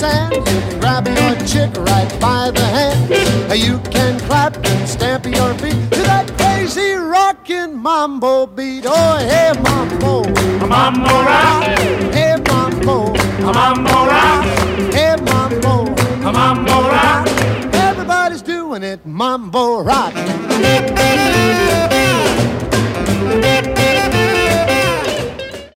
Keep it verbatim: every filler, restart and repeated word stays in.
sand. You can grab your chick right by the hand. You can clap and stamp your feet to that crazy rockin' mambo beat. Oh, hey, mambo. A mambo rock. Hey, mambo. A mambo rock. Hey, mambo. A mambo rock. Everybody's doing it, mambo rock.